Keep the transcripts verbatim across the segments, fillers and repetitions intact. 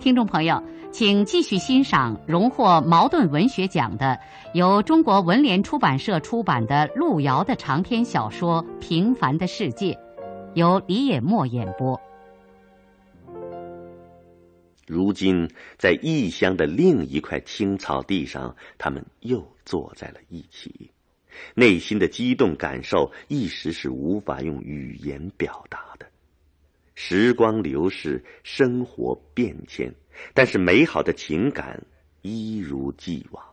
听众朋友，请继续欣赏荣获茅盾文学奖的、由中国文联出版社出版的路遥的长篇小说《平凡的世界》，由李野墨演播。 如今，在异乡的另一块青草地上，他们又坐在了一起，内心的激动感受一时是无法用语言表达的。时光流逝，生活变迁，但是美好的情感一如既往。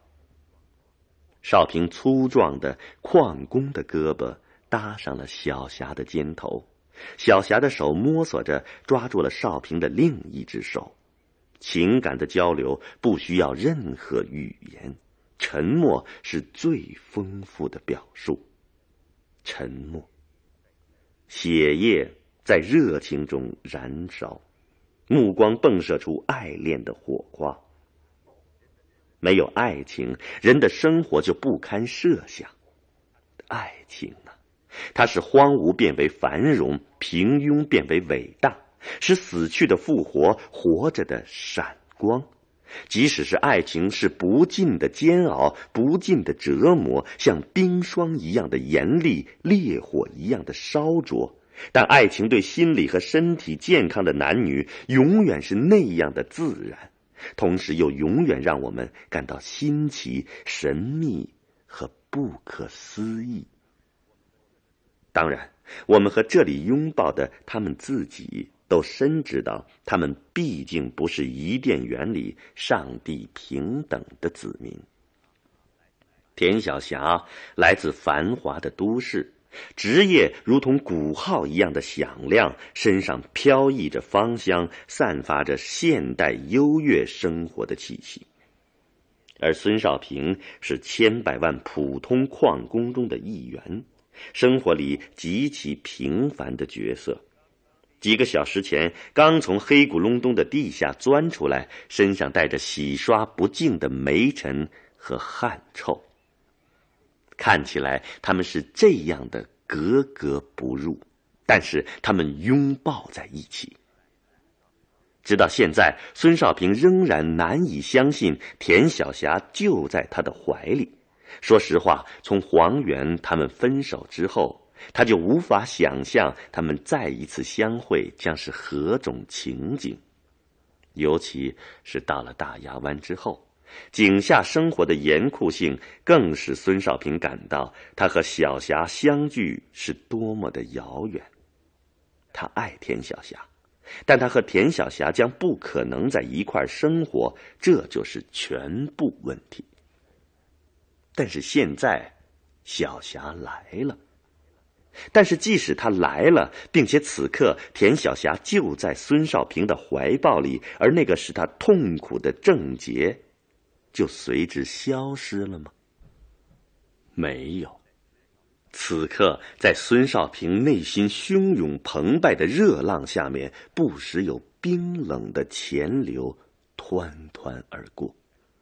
少平粗壮的矿工的胳膊搭上了小霞的肩头，小霞的手摸索着抓住了少平的另一只手。情感的交流不需要任何语言，沉默是最丰富的表述。沉默，血液在热情中燃烧，目光迸射出爱恋的火花。没有爱情，人的生活就不堪设想。爱情啊，它使荒芜变为繁荣，平庸变为伟大，使死去的复活，活着的闪光。即使是爱情是不尽的煎熬，不尽的折磨，像冰霜一样的严厉，烈火一样的烧灼，但爱情对心理和身体健康的男女永远是那样的自然，同时又永远让我们感到新奇、神秘和不可思议。当然，我们和这里拥抱的他们自己都深知道，他们毕竟不是伊甸园里上帝平等的子民。田晓霞来自繁华的都市，职业如同鼓号一样的响亮，身上飘逸着芳香，散发着现代优越生活的气息。而孙少平是千百万普通矿工中的一员，生活里极其平凡的角色。几个小时前刚从黑咕隆咚的地下钻出来，身上带着洗刷不尽的煤尘和汗臭。看起来他们是这样的格格不入，但是他们拥抱在一起。直到现在，孙少平仍然难以相信田晓霞就在他的怀里。说实话，从黄源他们分手之后，他就无法想象他们再一次相会将是何种情景。尤其是到了大崖湾之后，井下生活的严酷性更使孙少平感到他和小霞相聚是多么的遥远。他爱田晓霞，但他和田晓霞将不可能在一块生活，这就是全部问题。但是现在小霞来了，但是即使她来了，并且此刻田晓霞就在孙少平的怀抱里，而那个使他痛苦的症结就随之消失了吗？没有。此刻在孙少平内心汹涌澎湃的热浪下面，不时有冰冷的钱流湍湍而过。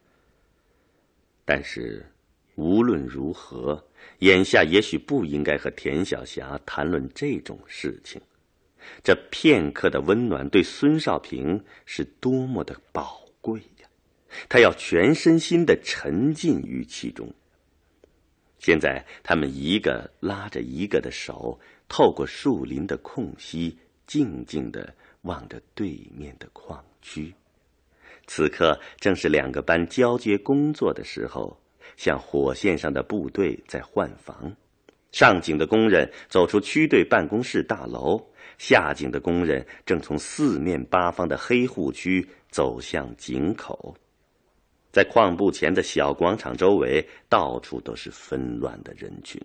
但是无论如何，眼下也许不应该和田晓霞谈论这种事情。这片刻的温暖对孙少平是多么的宝贵呀！他要全身心地沉浸于其中。现在他们一个拉着一个的手，透过树林的空隙，静静地望着对面的矿区。此刻正是两个班交接工作的时候，像火线上的部队在换防。上井的工人走出区队办公室大楼，下井的工人正从四面八方的黑户区走向井口。在矿部前的小广场周围，到处都是纷乱的人群。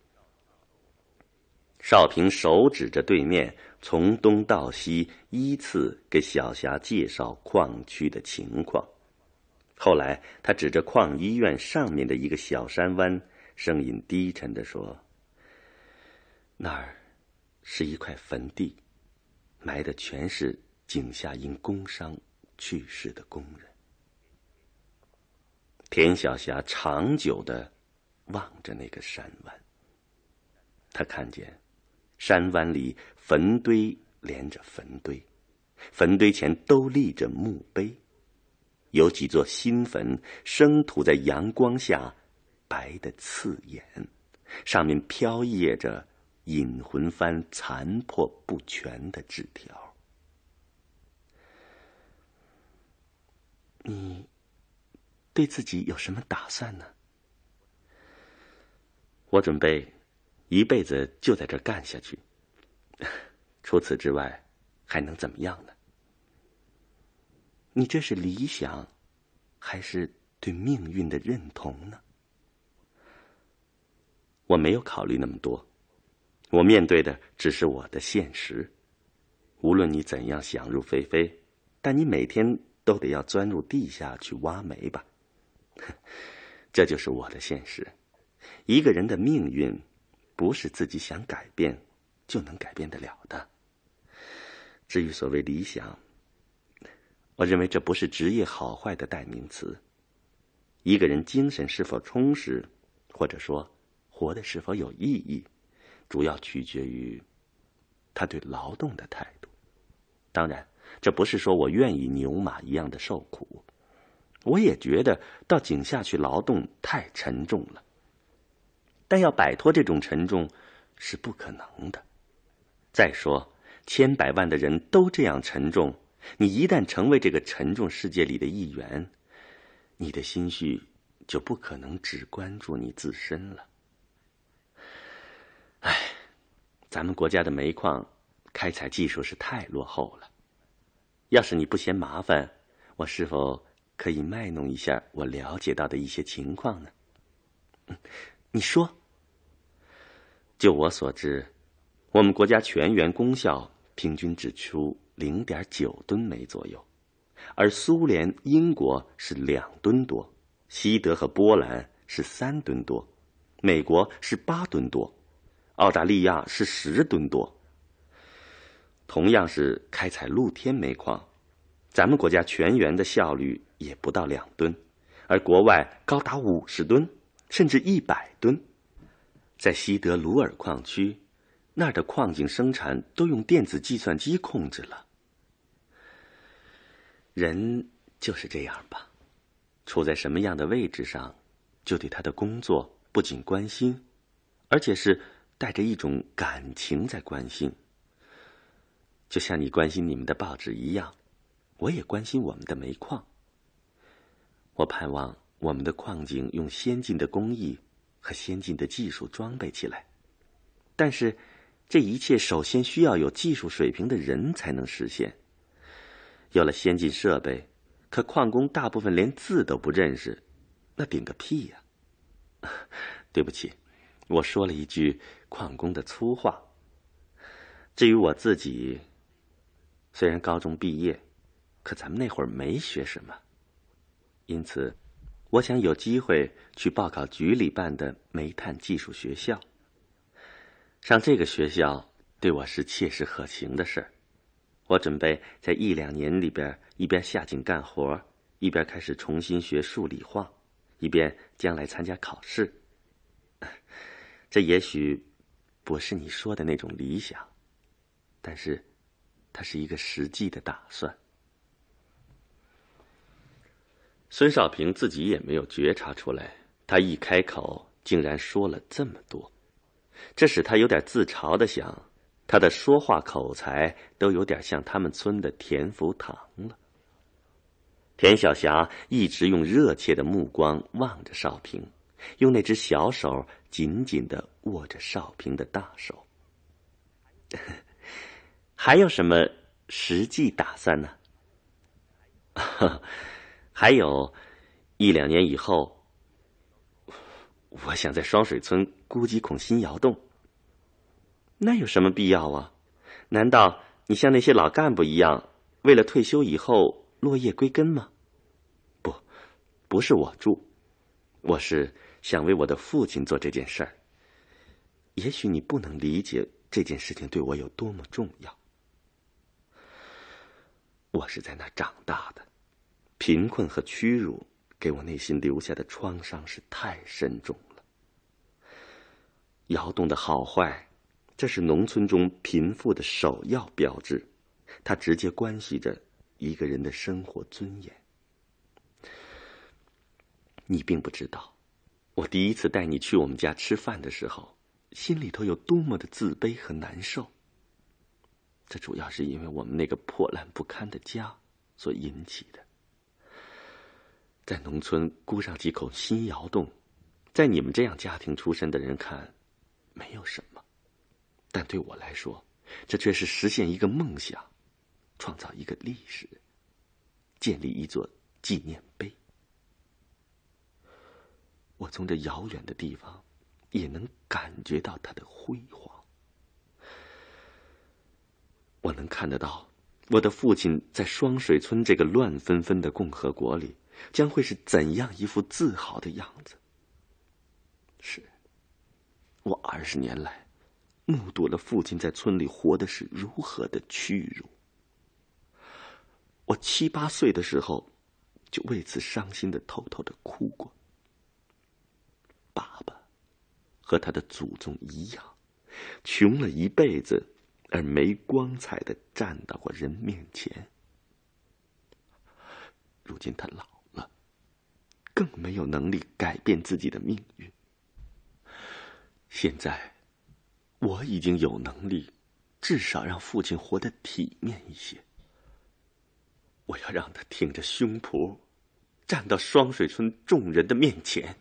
少平手指着对面，从东到西依次给小霞介绍矿区的情况。后来他指着矿医院上面的一个小山湾，声音低沉地说：那儿是一块坟地，埋的全是井下因工伤去世的工人。田晓霞长久地望着那个山湾，他看见山湾里坟堆连着坟堆， 坟堆前都立着墓碑，有几座新坟生土在阳光下，白得刺眼，上面飘曳着引魂幡残破不全的纸条。你对自己有什么打算呢？我准备一辈子就在这儿干下去，除此之外还能怎么样呢？你这是理想，还是对命运的认同呢？我没有考虑那么多，我面对的只是我的现实。无论你怎样想入非非，但你每天都得要钻入地下去挖煤吧。这就是我的现实。一个人的命运不是自己想改变就能改变得了的。至于所谓理想，我认为这不是职业好坏的代名词。一个人精神是否充实，或者说活得是否有意义，主要取决于他对劳动的态度。当然，这不是说我愿意牛马一样的受苦，我也觉得到井下去劳动太沉重了。但要摆脱这种沉重是不可能的。再说，千百万的人都这样沉重，你一旦成为这个沉重世界里的一员，你的心绪就不可能只关注你自身了。唉，咱们国家的煤矿开采技术是太落后了。要是你不嫌麻烦，我是否可以卖弄一下我了解到的一些情况呢？嗯，你说。就我所知，我们国家全员功效平均只出 零点九吨煤左右，而苏联、英国是两吨多，西德和波兰是三吨多，美国是八吨多，澳大利亚是十吨多。同样是开采露天煤矿，咱们国家全员的效率也不到两吨，而国外高达五十吨，甚至一百吨。在西德鲁尔矿区，那儿的矿井生产都用电子计算机控制了。人就是这样吧，处在什么样的位置上，就对他的工作不仅关心，而且是带着一种感情在关心。就像你关心你们的报纸一样，我也关心我们的煤矿。我盼望我们的矿井用先进的工艺和先进的技术装备起来，但是这一切首先需要有技术水平的人才能实现。有了先进设备，可矿工大部分连字都不认识，那顶个屁呀！对不起，我说了一句矿工的粗话。至于我自己，虽然高中毕业，可咱们那会儿没学什么，因此我想有机会去报考局里办的煤炭技术学校。上这个学校对我是切实可行的事儿。我准备在一两年里边，一边下井干活，一边开始重新学数理化，一边将来参加考试。这也许不是你说的那种理想，但是它是一个实际的打算。孙少平自己也没有觉察出来，他一开口竟然说了这么多，这使他有点自嘲地想，他的说话口才都有点像他们村的田福堂了。田晓霞一直用热切的目光望着少平，用那只小手紧紧地握着少平的大手。还有什么实际打算呢？还有一两年以后，我想在双水村估几孔新窑洞。那有什么必要啊？难道你像那些老干部一样，为了退休以后落叶归根吗？不，不是我住，我是想为我的父亲做这件事儿。也许你不能理解这件事情对我有多么重要。我是在那长大的，贫困和屈辱给我内心留下的创伤是太深重了。窑洞的好坏，这是农村中贫富的首要标志， 它直接关系着一个人的生活尊严。你并不知道，我第一次带你去我们家吃饭的时候，心里头有多么的自卑和难受。这主要是因为我们那个破烂不堪的家所引起的。在农村箍上几口新窑洞，在你们这样家庭出身的人看没有什么，但对我来说，这却是实现一个梦想，创造一个历史，建立一座纪念碑。我从这遥远的地方也能感觉到它的辉煌。我能看得到我的父亲在双水村这个乱纷纷的共和国里将会是怎样一副自豪的样子。是，我二十年来目睹了父亲在村里活的是如何的屈辱。我七八岁的时候就为此伤心的偷偷的哭过。爸爸和他的祖宗一样，穷了一辈子而没光彩的站到过人面前。如今他老了，更没有能力改变自己的命运。现在我已经有能力至少让父亲活得体面一些。我要让他挺着胸脯站到双水村众人的面前。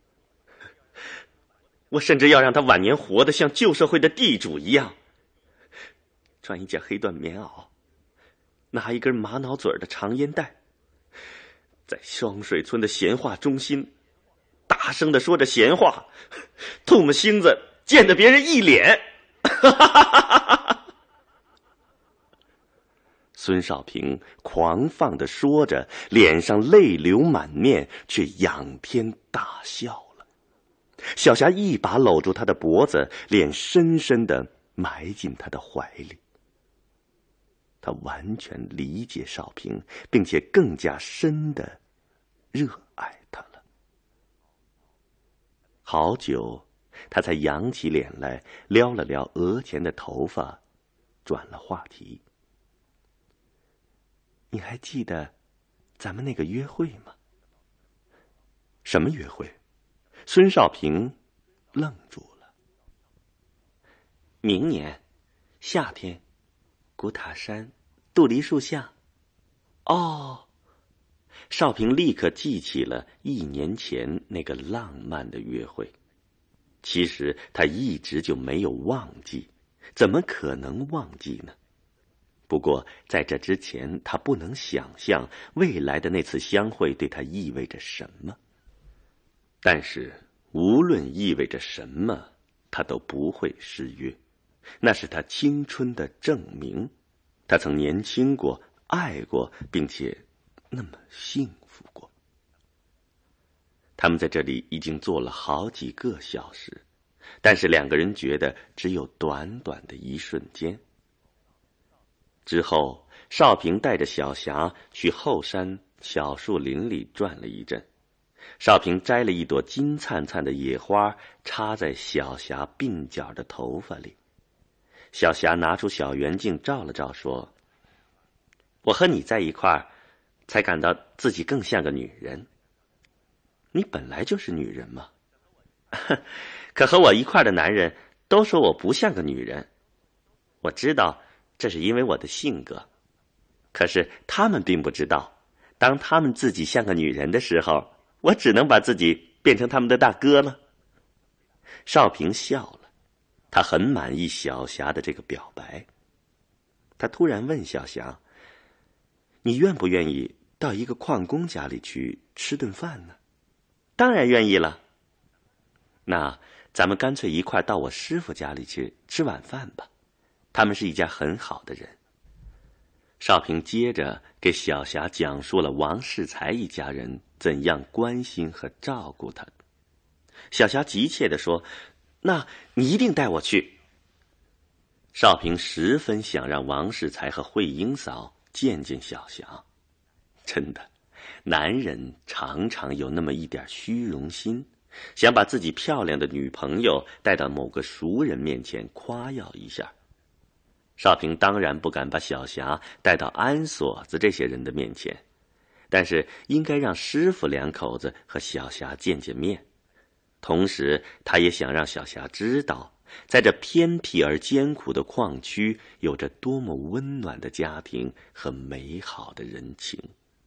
我甚至要让他晚年活得像旧社会的地主一样，穿一件黑缎棉袄，拿一根玛瑙嘴的长烟袋，在双水村的闲话中心大声地说着闲话，唾沫星子溅得别人一脸。孙少平狂放地说着，脸上泪流满面，却仰天大笑了。小霞一把搂住他的脖子，脸深深地埋进他的怀里。他完全理解少平，并且更加深地热爱他了。好久，他才扬起脸来，撩了撩额前的头发，转了话题。你还记得咱们那个约会吗？什么约会？孙少平愣住了。明年夏天，古塔山杜梨树下。哦，少平立刻记起了一年前那个浪漫的约会。其实他一直就没有忘记，怎么可能忘记呢？不过在这之前，他不能想象未来的那次相会对他意味着什么。但是无论意味着什么，他都不会失约。那是他青春的证明。他曾年轻过，爱过，并且那么幸福过。他们在这里已经坐了好几个小时，但是两个人觉得只有短短的一瞬间。之后，少平带着小霞去后山小树林里转了一阵。少平摘了一朵金灿灿的野花，插在小霞鬓角的头发里。小霞拿出小圆镜照了照，说：我和你在一块儿，才感到自己更像个女人。你本来就是女人嘛。可和我一块儿的男人都说我不像个女人。我知道这是因为我的性格，可是他们并不知道，当他们自己像个女人的时候，我只能把自己变成他们的大哥了。少平笑了，他很满意小霞的这个表白。他突然问小霞：你愿不愿意到一个矿工家里去吃顿饭呢？当然愿意了。那咱们干脆一块到我师傅家里去吃晚饭吧，他们是一家很好的人。少平接着给小霞讲述了王世才一家人怎样关心和照顾他。小霞急切地说：那你一定带我去。少平十分想让王世才和慧英嫂见见小霞。真的，男人常常有那么一点虚荣心，想把自己漂亮的女朋友带到某个熟人面前夸耀一下。 少平当然不敢把小霞带到安锁子这些人的面前，但是应该让师傅两口子和小霞见见面。同时他也想让小霞知道，在这偏僻而艰苦的矿区，有着多么温暖的家庭和美好的人情。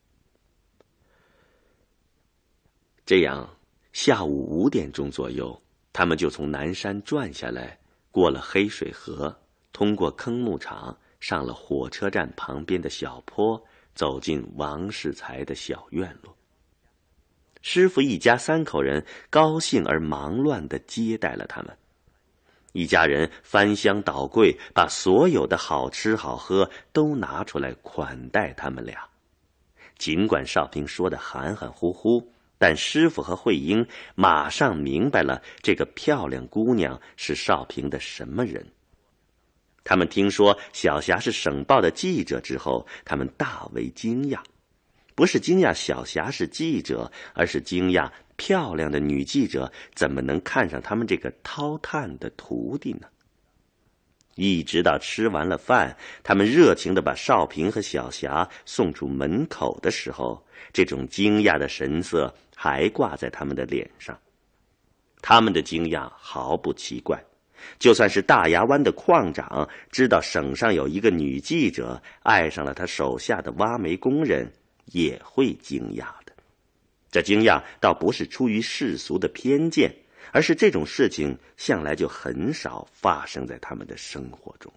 这样，下午五点钟左右，他们就从南山转下来，过了黑水河，通过坑牧场，上了火车站旁边的小坡，走进王世才的小院落。师傅一家三口人高兴而忙乱地接待了他们。一家人翻箱倒柜，把所有的好吃好喝都拿出来款待他们俩。尽管少平说得含含糊糊，但师傅和慧英马上明白了这个漂亮姑娘是少平的什么人。他们听说小霞是省报的记者之后，他们大为惊讶，不是惊讶小霞是记者，而是惊讶漂亮的女记者怎么能看上他们这个掏炭的徒弟呢？一直到吃完了饭，他们热情地把少平和小霞送出门口的时候，这种惊讶的神色还挂在他们的脸上。他们的惊讶毫不奇怪，就算是大牙湾的矿长知道省上有一个女记者爱上了他手下的挖煤工人，也会惊讶的。这惊讶倒不是出于世俗的偏见，而是这种事情向来就很少发生在他们的生活中。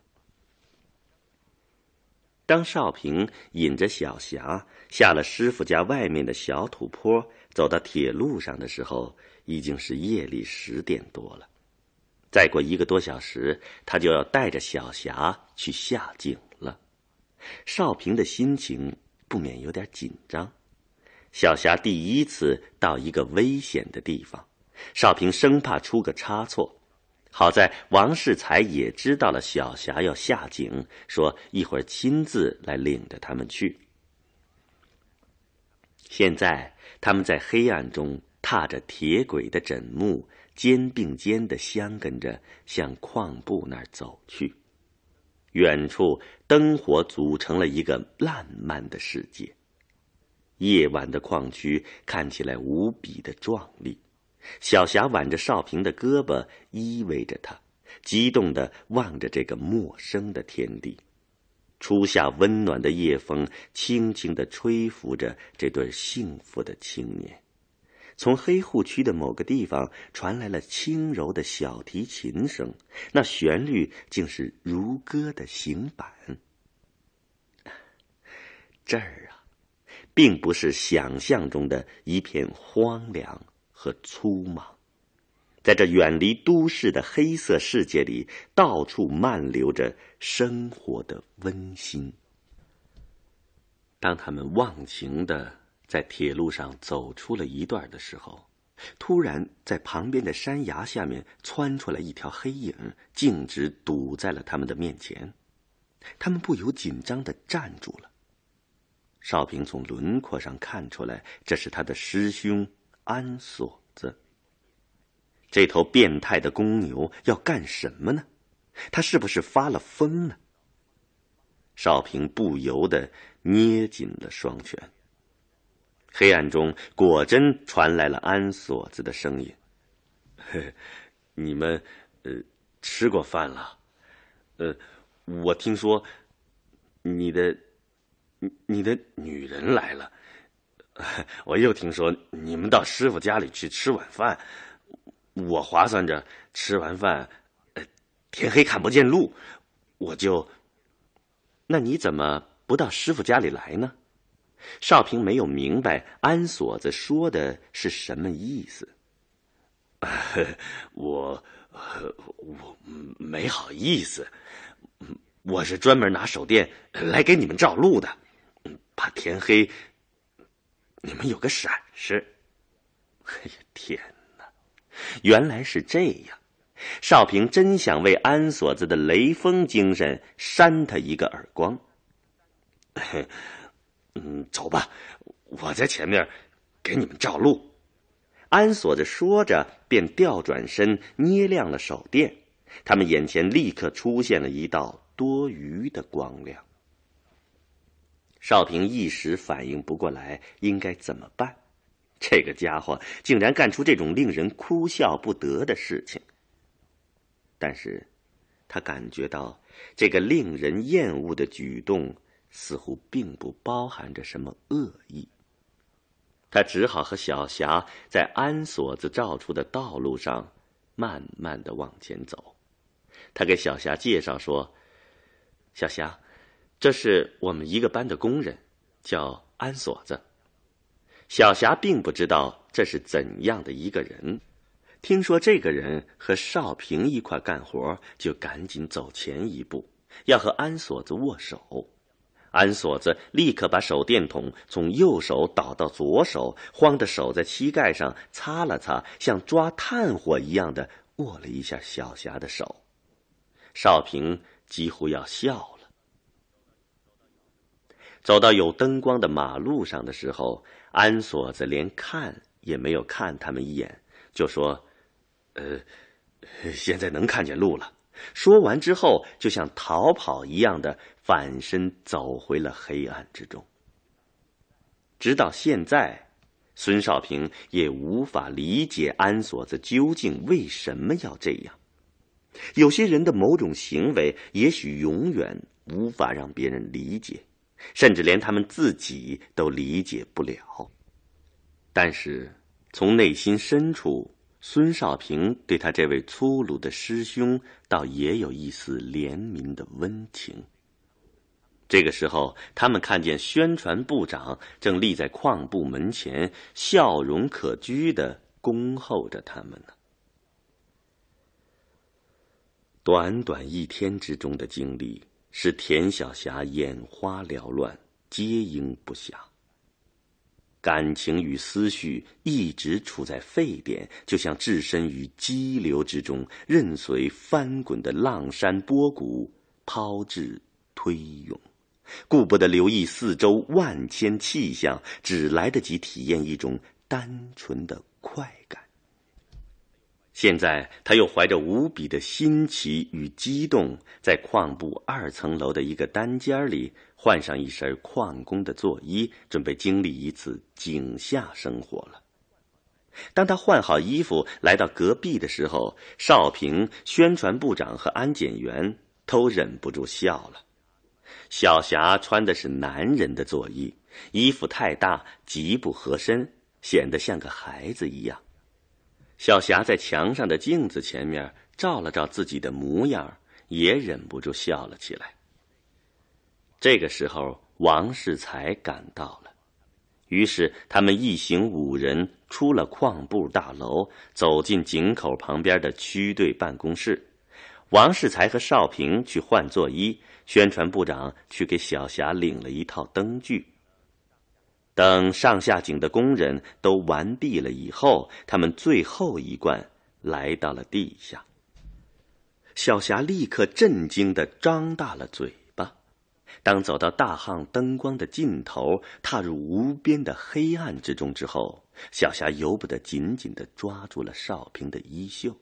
当少平引着小霞下了师傅家外面的小土坡，走到铁路上的时候，已经是夜里十点多了。再过一个多小时，他就要带着小霞去下井了。少平的心情不免有点紧张。小霞第一次到一个危险的地方，少平生怕出个差错。好在王世才也知道了小霞要下井，说一会儿亲自来领着他们去。现在他们在黑暗中踏着铁轨的枕木，肩并肩地相跟着向矿部那儿走去。远处灯火组成了一个烂漫的世界，夜晚的矿区看起来无比的壮丽。小霞挽着少平的胳膊，依偎着他，激动地望着这个陌生的天地。初夏温暖的夜风轻轻地吹拂着这对幸福的青年。从黑户区的某个地方传来了轻柔的小提琴声，那旋律竟是如歌的行板。这儿啊，并不是想象中的一片荒凉和粗莽，在这远离都市的黑色世界里，到处漫流着生活的温馨。当他们忘情地在铁路上走出了一段的时候，突然在旁边的山崖下面窜出来一条黑影，径直堵在了他们的面前。他们不由紧张地站住了。少平从轮廓上看出来，这是他的师兄安锁子。这头变态的公牛要干什么呢？他是不是发了疯呢？少平不由得捏紧了双拳。黑暗中果真传来了安锁子的声音：“你们呃吃过饭了？呃，我听说你的你的女人来了。我又听说你们到师傅家里去吃晚饭。我划算着吃完饭，呃，天黑看不见路，我就……那你怎么不到师傅家里来呢？”少平没有明白安锁子说的是什么意思。我我没好意思，我是专门拿手电来给你们照路的，怕天黑你们有个闪失。哎呀，天哪，原来是这样。少平真想为安锁子的雷锋精神扇他一个耳光。嗯，走吧，我在前面给你们照路。安锁子说着，便调转身，捏亮了手电。他们眼前立刻出现了一道多余的光亮。少平一时反应不过来应该怎么办，这个家伙竟然干出这种令人哭笑不得的事情。但是他感觉到这个令人厌恶的举动似乎并不包含着什么恶意。他只好和小霞在安锁子照出的道路上慢慢地往前走。他给小霞介绍说，小霞，这是我们一个班的工人，叫安锁子。小霞并不知道这是怎样的一个人，听说这个人和少平一块干活，就赶紧走前一步，要和安锁子握手。安锁子立刻把手电筒从右手倒到左手，慌得手在膝盖上擦了擦，像抓炭火一样的握了一下小霞的手。少平几乎要笑了。走到有灯光的马路上的时候，安锁子连看也没有看他们一眼，就说，呃，现在能看见路了。说完之后，就像逃跑一样的反身走回了黑暗之中。直到现在，孙少平也无法理解安锁子究竟为什么要这样。有些人的某种行为也许永远无法让别人理解，甚至连他们自己都理解不了。但是从内心深处，孙少平对他这位粗鲁的师兄倒也有一丝怜悯的温情。这个时候，他们看见宣传部长正立在矿部门前，笑容可掬地恭候着他们呢。短短一天之中的经历，使田小霞眼花缭乱，接应不暇。感情与思绪一直处在沸点，就像置身于激流之中，任随翻滚的浪山波谷抛掷推涌，顾不得留意四周万千气象，只来得及体验一种单纯的快感。现在他又怀着无比的新奇与激动，在矿部二层楼的一个单间里换上一身矿工的作衣，准备经历一次井下生活了。当他换好衣服来到隔壁的时候，少平、宣传部长和安检员都忍不住笑了。小霞穿的是男人的作衣，衣服太大，极不合身，显得像个孩子一样。小霞在墙上的镜子前面照了照自己的模样，也忍不住笑了起来。这个时候，王世才赶到了，于是他们一行五人出了矿部大楼，走进井口旁边的区队办公室。王世才和少平去换作衣，宣传部长去给小霞领了一套灯具。等上下井的工人都完毕了以后，他们最后一贯来到了地下。小霞立刻震惊地张大了嘴巴。当走到大巷灯光的尽头，踏入无边的黑暗之中之后，小霞由不得紧紧地抓住了少平的衣袖。